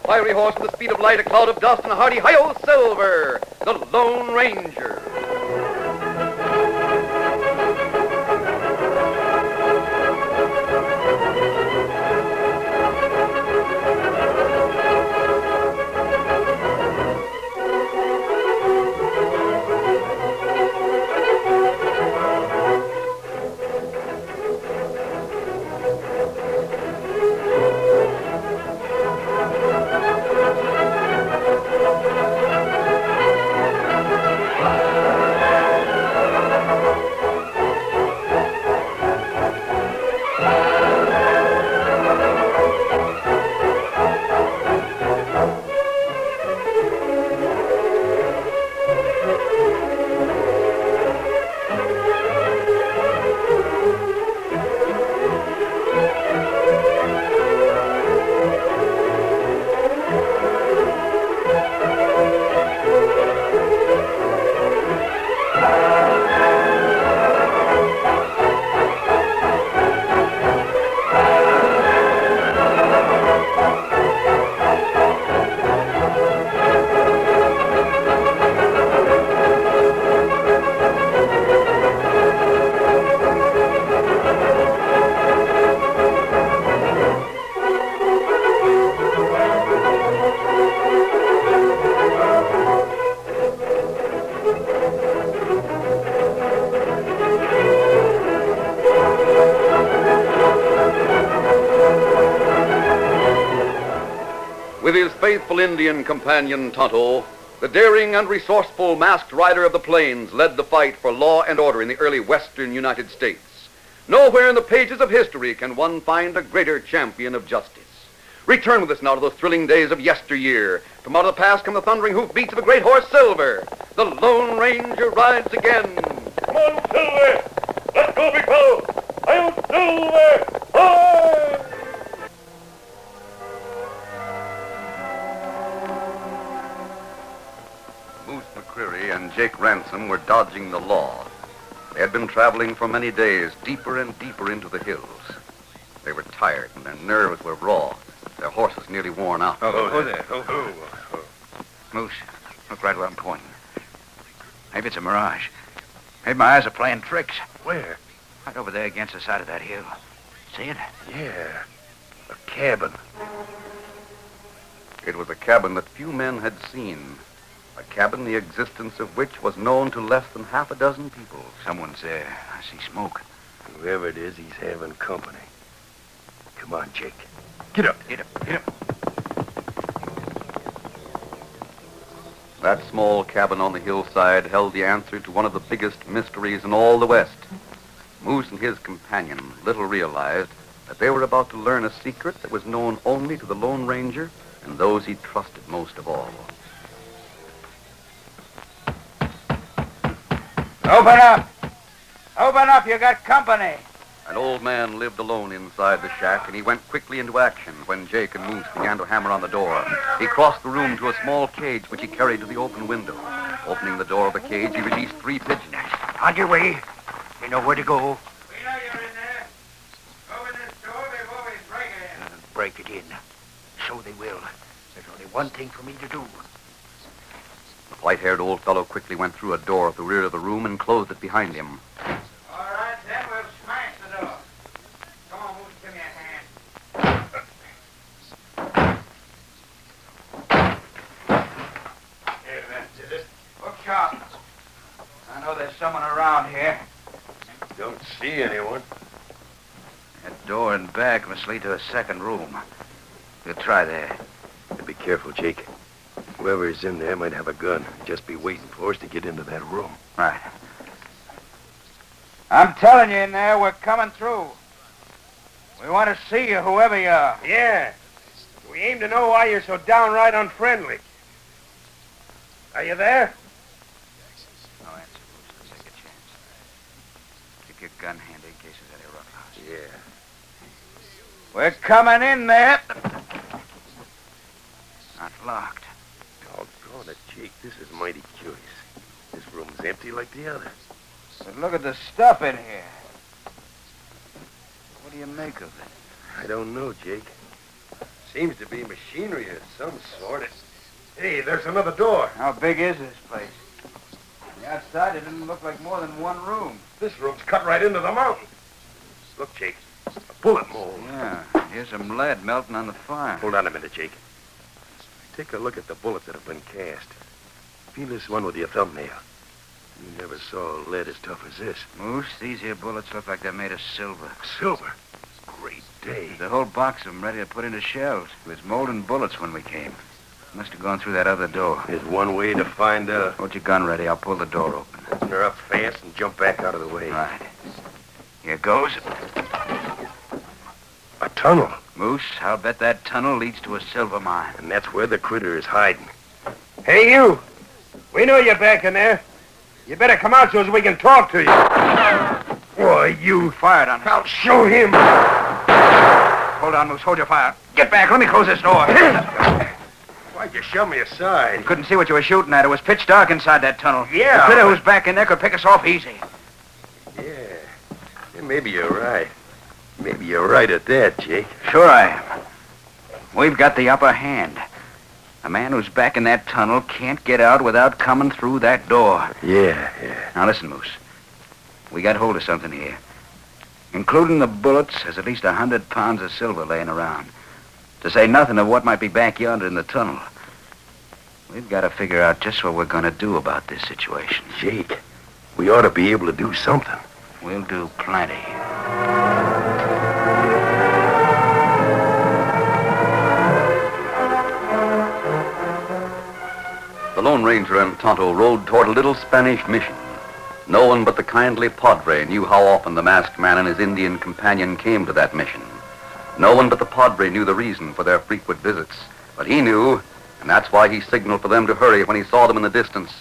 fiery horse with the speed of light, a cloud of dust, and a hearty hi-yo Silver, the Lone Ranger. With his faithful Indian companion, Tonto, the daring and resourceful masked rider of the plains led the fight for law and order in the early western United States. Nowhere in the pages of history can one find a greater champion of justice. Return with us now to those thrilling days of yesteryear. From out of the past come the thundering hoofbeats of a great horse, Silver. The Lone Ranger rides again. Come on, Silver! Let's go, big fellow! I'm Silver! Hi! Moose McCreary and Jake Ransom were dodging the law. They had been traveling for many days, deeper and deeper into the hills. They were tired and their nerves were raw. Their horses nearly worn out. Oh, there. Moose, look right where I'm pointing. Maybe it's a mirage. Maybe my eyes are playing tricks. Where? Right over there against the side of that hill. See it? Yeah, a cabin. It was a cabin that few men had seen. A cabin the existence of which was known to less than half a dozen people. Someone's there. I see smoke. Whoever it is, he's having company. Come on, Jake. Get up. Get up, get up. That small cabin on the hillside held the answer to one of the biggest mysteries in all the West. Moose and his companion little realized that they were about to learn a secret that was known only to the Lone Ranger and those he trusted most of all. Open up! Open up, you got company. An old man lived alone inside the shack, and he went quickly into action when Jake and Moose began to hammer on the door. He crossed the room to a small cage which he carried to the open window. Opening the door of the cage, he released 3 pigeons. On your way. You know where to go. We know you're in there. Open this door before we break it in. Break it in. So they will. There's only one thing for me to do. The white-haired old fellow quickly went through a door at the rear of the room and closed it behind him. All right, then we'll smash the door. Come on, Moose, give me a hand. Here, that's it. Look sharp. I know there's someone around here. Don't see anyone. That door and back must lead to a second room. We'll try there. Be careful, Jake. Whoever's in there might have a gun. Just be waiting for us to get into that room. Right. I'm telling you in there, we're coming through. We want to see you, whoever you are. Yeah. We aim to know why you're so downright unfriendly. Are you there? No answer, Bruce. Let's take a chance. Keep your gun handy in case there's any roughhouse. Yeah. We're coming in there. Not locked. Doggone it, Jake. This is mighty curious. This room's empty like the other. But look at the stuff in here. What do you make of it? I don't know, Jake. Seems to be machinery of some sort. Hey, there's another door. How big is this place? On the outside, it didn't look like more than one room. This room's cut right into the mountain. Look, Jake. A bullet mold. Yeah, here's some lead melting on the fire. Hold on a minute, Jake. Take a look at the bullets that have been cast. Feel this one with your thumbnail. You never saw lead as tough as this. Moose, these here bullets look like they're made of silver. Silver. Great day. The whole box of them ready to put into shells. It was molten bullets when we came. Must have gone through that other door. There's one way to find out. Hold your gun ready. I'll pull the door open. Open her up fast and jump back out of the way. Right. Here goes. A tunnel. Moose, I'll bet that tunnel leads to a silver mine. And that's where the critter is hiding. Hey, you. We know you're back in there. You better come out so as we can talk to you. Boy, you... Fired on me. I'll show him. Hold on, Moose. Hold your fire. Get back. Let me close this door. Why'd you shove me aside? Couldn't see what you were shooting at. It was pitch dark inside that tunnel. Yeah, The critter but- who's back in there could pick us off easy. Yeah, maybe you're right. Maybe you're right at that, Jake. Sure I am. We've got the upper hand. A man who's back in that tunnel can't get out without coming through that door. Yeah. Now listen, Moose. We got hold of something here. Including the bullets, there's at least 100 pounds of silver laying around. To say nothing of what might be back yonder in the tunnel. We've got to figure out just what we're going to do about this situation. Jake, we ought to be able to do something. We'll do plenty. The Lone Ranger and Tonto rode toward a little Spanish mission. No one but the kindly Padre knew how often the masked man and his Indian companion came to that mission. No one but the Padre knew the reason for their frequent visits. But he knew, and that's why he signaled for them to hurry when he saw them in the distance.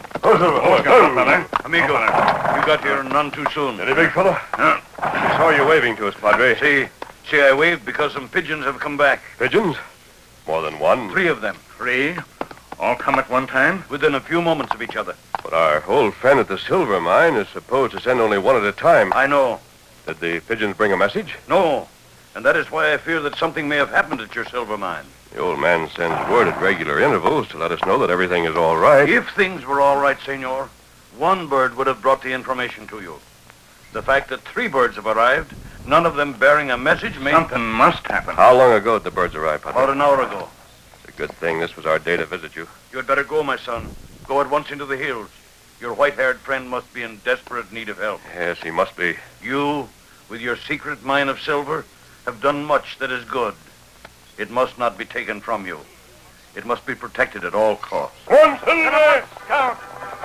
Amigo, you got here none too soon. Any big fella? I saw you waving to us, Padre. See, I waved because some pigeons have come back. Pigeons? More than one? 3 of them. 3? All come at one time? Within a few moments of each other. But our old friend at the silver mine is supposed to send only one at a time. I know. Did the pigeons bring a message? No. And that is why I fear that something may have happened at your silver mine. The old man sends word at regular intervals to let us know that everything is all right. If things were all right, senor, one bird would have brought the information to you. The fact that 3 birds have arrived, none of them bearing a message, may... Something must happen. How long ago did the birds arrive, Padre? About an hour ago. It's a good thing this was our day to visit you. You had better go, my son. Go at once into the hills. Your white-haired friend must be in desperate need of help. Yes, he must be. You, with your secret mine of silver, have done much that is good. It must not be taken from you. It must be protected at all costs. One silver. Count.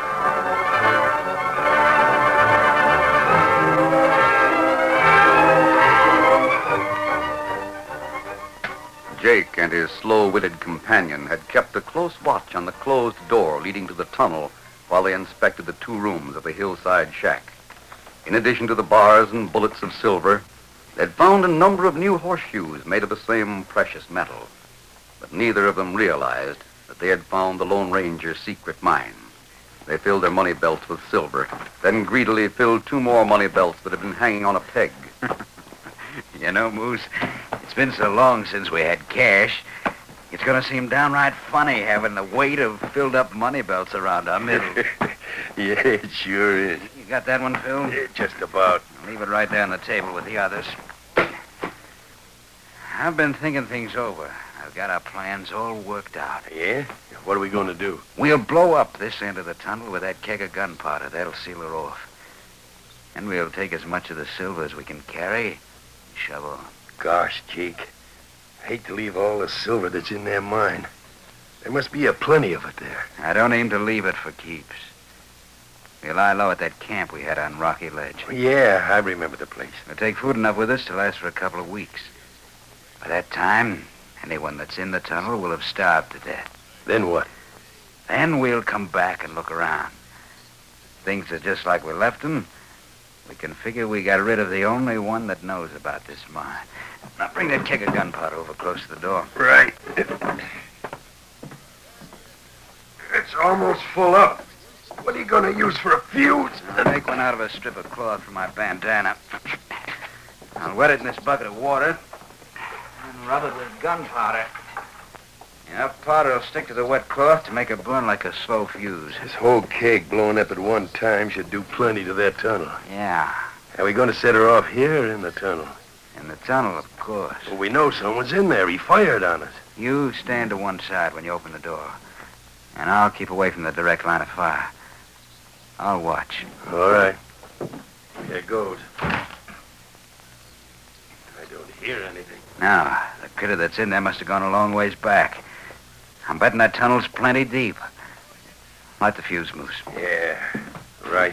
Jake and his slow-witted companion had kept a close watch on the closed door leading to the tunnel while they inspected the 2 rooms of the hillside shack. In addition to the bars and bullets of silver, they'd found a number of new horseshoes made of the same precious metal. But neither of them realized that they had found the Lone Ranger's secret mine. They filled their money belts with silver, then greedily filled 2 more money belts that had been hanging on a peg. You know, Moose, it's been so long since we had cash, it's going to seem downright funny having the weight of filled-up money belts around our middle. Yeah, it sure is. You got that one, Phil? Yeah, just about. I'll leave it right there on the table with the others. I've been thinking things over. I've got our plans all worked out. Yeah? What are we going to do? We'll blow up this end of the tunnel with that keg of gunpowder. That'll seal her off. And we'll take as much of the silver as we can carry and shove on. Gosh, Jake. I hate to leave all the silver that's in that mine. There must be a plenty of it there. I don't aim to leave it for keeps. We'll lie low at that camp we had on Rocky Ledge. Yeah, I remember the place. We'll take food enough with us to last for a couple of weeks. By that time, anyone that's in the tunnel will have starved to death. Then what? Then we'll come back and look around. Things are just like we left them. We can figure we got rid of the only one that knows about this mine. Now bring that keg of gunpowder over close to the door. Right. It's almost full up. What are you going to use for a fuse? I'll make one out of a strip of cloth from my bandana. I'll wet it in this bucket of water. And rub it with gunpowder. Enough powder will stick to the wet cloth to make it burn like a slow fuse. This whole keg blowing up at one time should do plenty to that tunnel. Yeah, Are we going to set her off here or in the tunnel? in the tunnel, of course. Well, we know someone's in there. He fired on us. You stand to one side when you open the door. And I'll keep away from the direct line of fire. I'll watch. All right. Here goes. I don't hear anything. Now, the critter that's in there must have gone a long ways back. I'm betting that tunnel's plenty deep. Light the fuse, Moose. Yeah, right.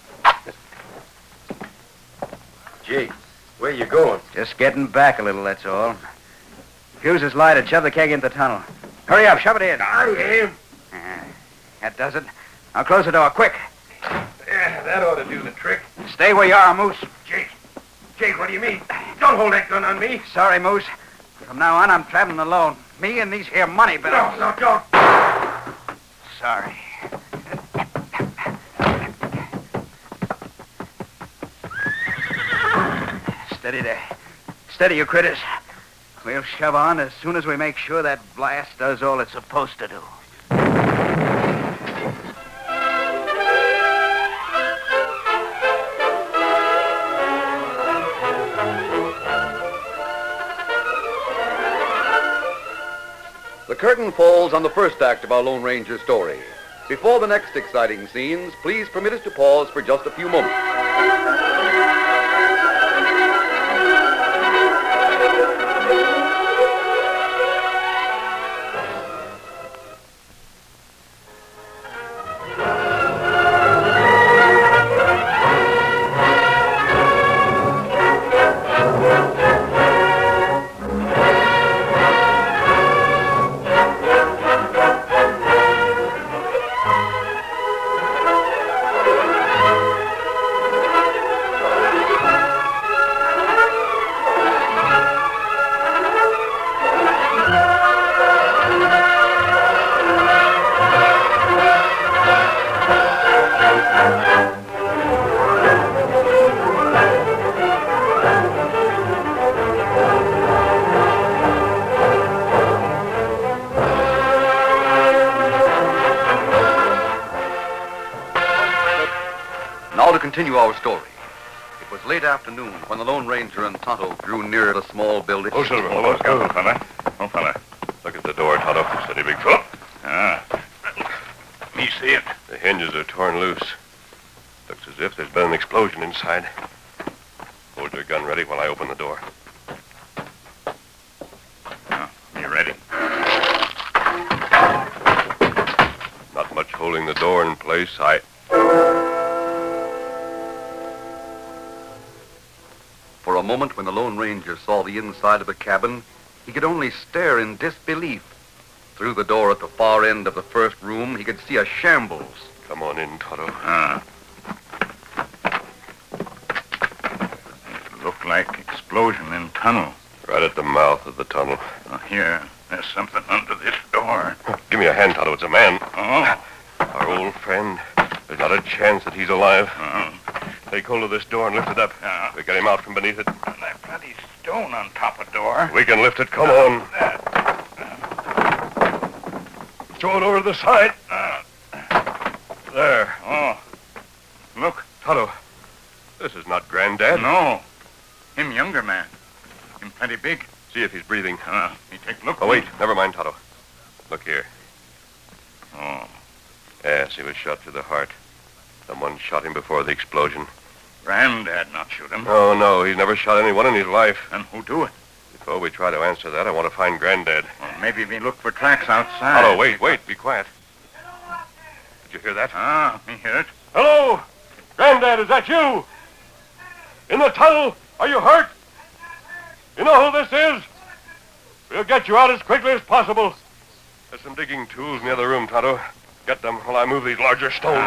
Jake, where you going? Just getting back a little, that's all. Fuse is lighted. Shove the keg into the tunnel. Hurry up, shove it in. I am. That does it. I'll close the door, quick. Yeah, that ought to do the trick. Stay where you are, Moose. Jake, what do you mean? Don't hold that gun on me. Sorry, Moose. From now on, I'm traveling alone. Me and these here money bills. No, don't. Sorry. Steady there. Steady, you critters. We'll shove on as soon as we make sure that blast does all it's supposed to do. The curtain falls on the first act of our Lone Ranger story. Before the next exciting scenes, please permit us to pause for just a few moments. Now to continue our story. It was late afternoon when the Lone Ranger and Tonto drew near a small building. Oh, Silver. Oh, fella. Oh, fella. Look at the door, Tonto. Steady, big fellow. Me see it. The hinges are torn loose. Looks as if there's been an explosion inside. Hold your gun ready while I open the door. You ready? Not much holding the door in place. For a moment, when the Lone Ranger saw the inside of the cabin, he could only stare in disbelief. Through the door at the far end of the first room, he could see a shambles. Come on in, Tonto. It looked like explosion in tunnel. Right at the mouth of the tunnel. Here, there's something under this door. Give me a hand, Tonto. It's a man. Oh? Our old friend. There's not a chance that he's alive. Take hold of this door and lift it up. We get him out from beneath it. And that bloody stone on top of the door. We can lift it. Come on. Throw it over to the side. There. Oh. Look. Tonto, this is not Granddad. No. Him younger man. Him plenty big. See if he's breathing. He take look. Oh, wait. Never mind, Tonto. Look here. Oh. Yes, he was shot through the heart. Someone shot him before the explosion. Granddad not shoot him. Oh, no. He's never shot anyone in his life. And who do it? Before we try to answer that, I want to find Granddad. Well, maybe we look for tracks outside. Tonto, wait. Be quiet. Did you hear that? Me hear it. Hello? Granddad, is that you? In the tunnel? Are you hurt? You know who this is? We'll get you out as quickly as possible. There's some digging tools in the other room, Tonto. Get them while I move these larger stones.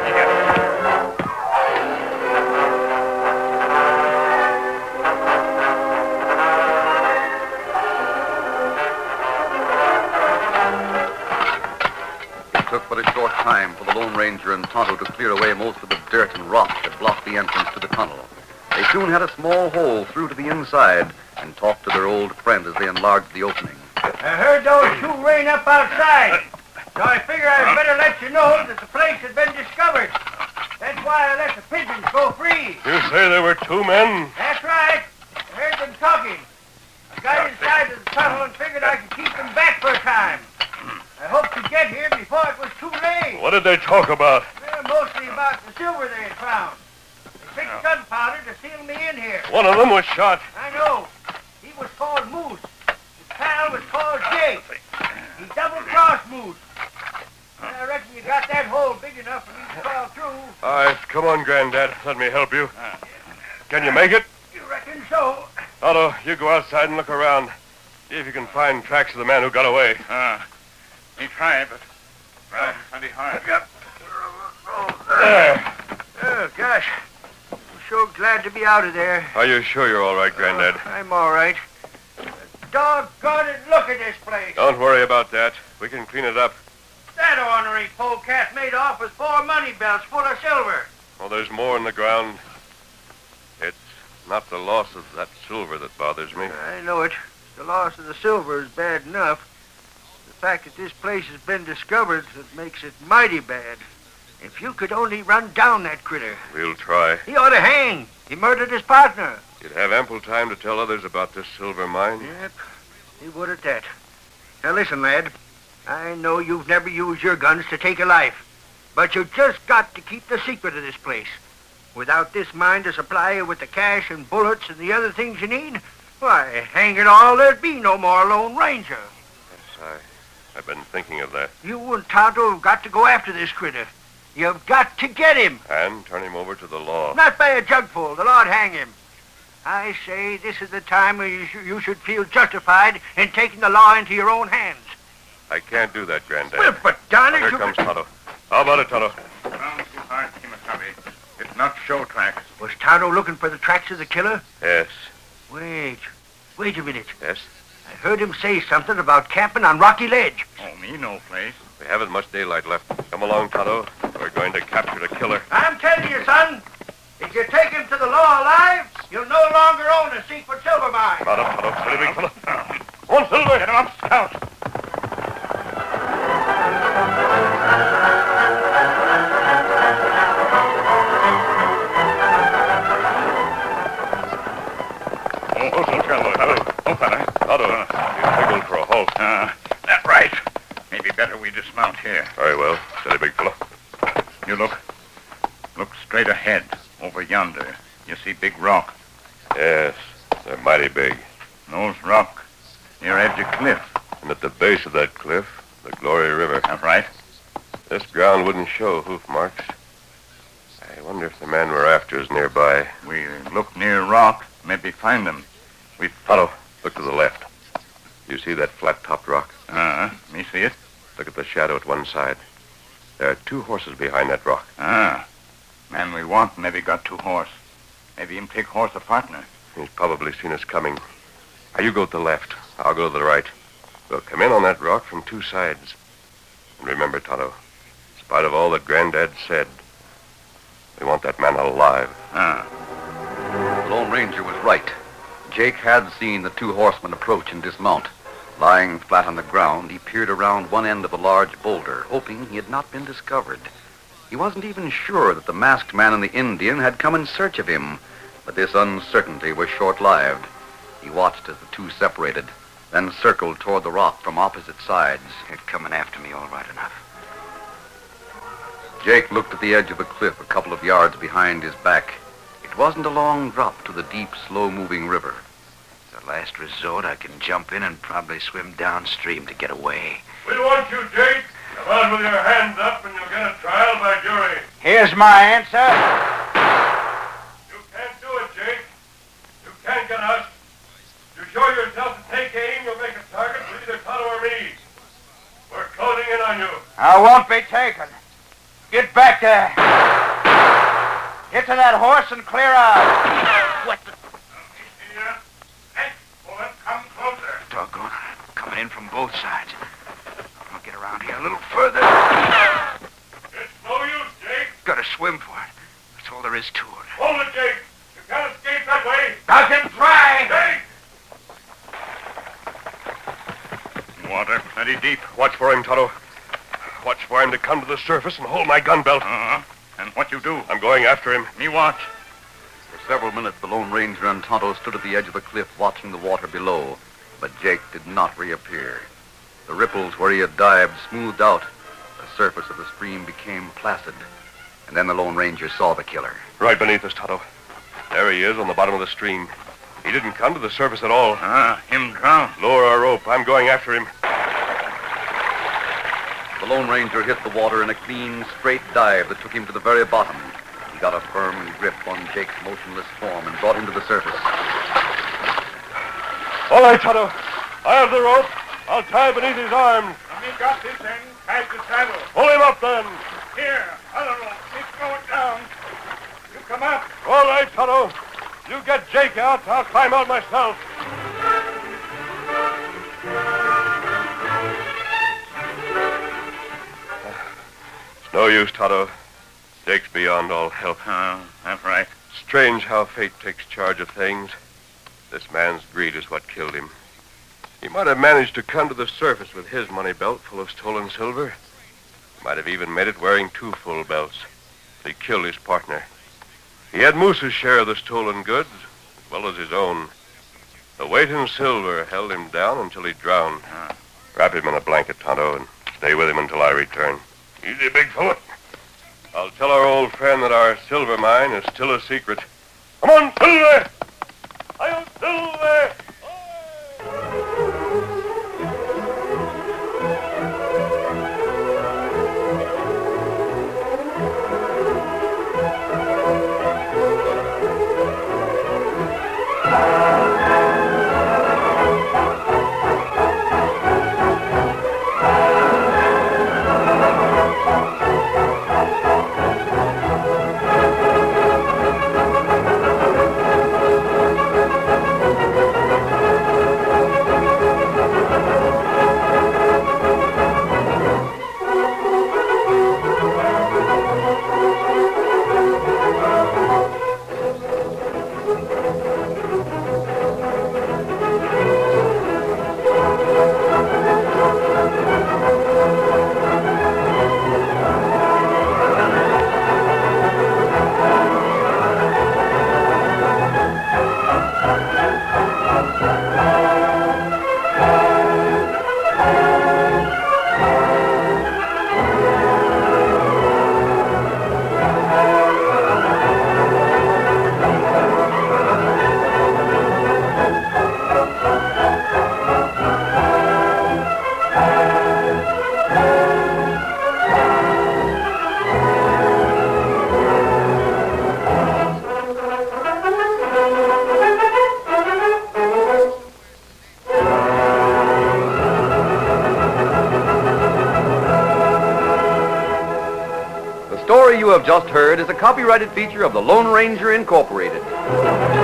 It took but a short time for the Lone Ranger and Tonto to clear away most of the dirt and rock that blocked the entrance to the tunnel. They soon had a small hole through to the inside, and talked to their old friend as they enlarged the opening. I heard those two rain up outside, so I figure I'd better let you know that the place had been discovered. That's why I let the pigeons go free. You say there were 2 men? That's right. I heard them talking. I got inside of the tunnel and figured I could keep them back for a time. I hoped to get here before it was too late. What did they talk about? Mostly about the silver they had found. They picked gunpowder to seal me in here. One of them was shot. I know. He was called Moose. His pal was called Jake. He double-crossed Moose. I reckon you got that hole big enough for me to crawl through. All right, come on, Granddad. Let me help you. Can you make it? You reckon so? Otto, you go outside and look around. See if you can find tracks of the man who got away. He tried, but plenty hard. There. Oh, gosh. I'm so glad to be out of there. Are you sure you're all right, Granddad? I'm all right. Doggone it, look at this place. Don't worry about that. We can clean it up. That ornery polecat made off with 4 money belts full of silver. Oh, there's more in the ground. It's not the loss of that silver that bothers me. I know it. The loss of the silver is bad enough. The fact that this place has been discovered that makes it mighty bad. If you could only run down that critter. We'll try. He ought to hang. He murdered his partner. You'd have ample time to tell others about this silver mine. Yep, he would at that. Now listen, lad. I know you've never used your guns to take a life, but you just got to keep the secret of this place. Without this mine to supply you with the cash and bullets and the other things you need, why, hang it all, there'd be no more Lone Ranger. Yes, I've been thinking of that. You and Tonto have got to go after this critter. You've got to get him. And turn him over to the law. Not by a jugful. The Lord hang him. I say this is the time when you should feel justified in taking the law into your own hands. I can't do that, Granddad. Well, but darn it, Here comes Tonto. How about it, Tonto? Well, too hard, Kimasabi. It's not show tracks. Was Tonto looking for the tracks of the killer? Yes. Wait a minute. Yes? I heard him say something about camping on Rocky Ledge. Oh, me no place. We haven't much daylight left. Come along, Tonto. We're going to capture the killer. I'm telling you, son, if you take him to the law alive, you'll no longer own a secret silver mine. Tonto, steady, big fella. Come on, Silver. Get him up, Scout. You signaled for a halt. That right. Maybe better we dismount here. Very well. Steady, big fella. You look straight ahead, over yonder. You see big rock. Yes, they're mighty big. Those rock near edge of cliff. And at the base of that cliff, the Glory River. That right? This ground wouldn't show hoof marks. I wonder if the man we're after is nearby. We look near rock, maybe find him. Tonto, look to the left. You see that flat-topped rock? Me see it. Look at the shadow at one side. There are 2 horses behind that rock. Man we want maybe got 2 horse. Maybe him take horse a partner. He's probably seen us coming. Now, you go to the left. I'll go to the right. We'll come in on that rock from 2 sides. And remember, Tonto, in spite of all that Granddad said, we want that man alive. The Lone Ranger was right. Jake had seen the 2 horsemen approach and dismount. Lying flat on the ground, he peered around one end of a large boulder, hoping he had not been discovered. He wasn't even sure that the masked man and the Indian had come in search of him, but this uncertainty was short-lived. He watched as the 2 separated, then circled toward the rock from opposite sides. They're coming after me all right enough. Jake looked at the edge of the cliff a couple of yards behind his back. It wasn't a long drop to the deep, slow-moving river. As a last resort, I can jump in and probably swim downstream to get away. We want you, Jake. Come on with your hands up and you'll get a trial by jury. Here's my answer. You can't do it, Jake. You can't get us. You show yourself to take aim, you'll make a target for either Tonto or me. We're closing in on you. I won't be taken. Get back there. Get to that horse and clear out. What the? Here. Hey, bullet, come closer. Doggone it. Coming in from both sides. I'll get around here a little further. It's no use, Jake. Gotta swim for it. That's all there is to it. Hold it, Jake. You can't escape that way. I can try. Jake! Water plenty deep. Watch for him, Tonto. Watch for him to come to the surface and hold my gun belt. Uh-huh. And what you do? I'm going after him. Me watch. For several minutes, the Lone Ranger and Tonto stood at the edge of the cliff watching the water below, but Jake did not reappear. The ripples where he had dived smoothed out. The surface of the stream became placid. And then the Lone Ranger saw the killer. Right beneath us, Tonto. There he is on the bottom of the stream. He didn't come to the surface at all. Him drowned. Lower our rope. I'm going after him. The Lone Ranger hit the water in a clean, straight dive that took him to the very bottom. He got a firm grip on Jake's motionless form and brought him to the surface. All right, Tonto. I have the rope. I'll tie beneath his arms. Me got this end. Tied the saddle. Pull him up, then. Here, other rope. It's going down. You come up. All right, Tonto. You get Jake out. I'll climb out myself. It's no use, Tonto. Jake's beyond all help. That's right. Strange how fate takes charge of things. This man's greed is what killed him. He might have managed to come to the surface with his money belt full of stolen silver. He might have even made it wearing 2 full belts. But he killed his partner. He had Moose's share of the stolen goods, as well as his own. The weight in silver held him down until he drowned. Wrap him in a blanket, Tonto, and stay with him until I return. Easy, big fella. I'll tell our old friend that our silver mine is still a secret. Come on, Silver! Hi-yo, Silver! The story you have just heard is a copyrighted feature of the Lone Ranger Incorporated.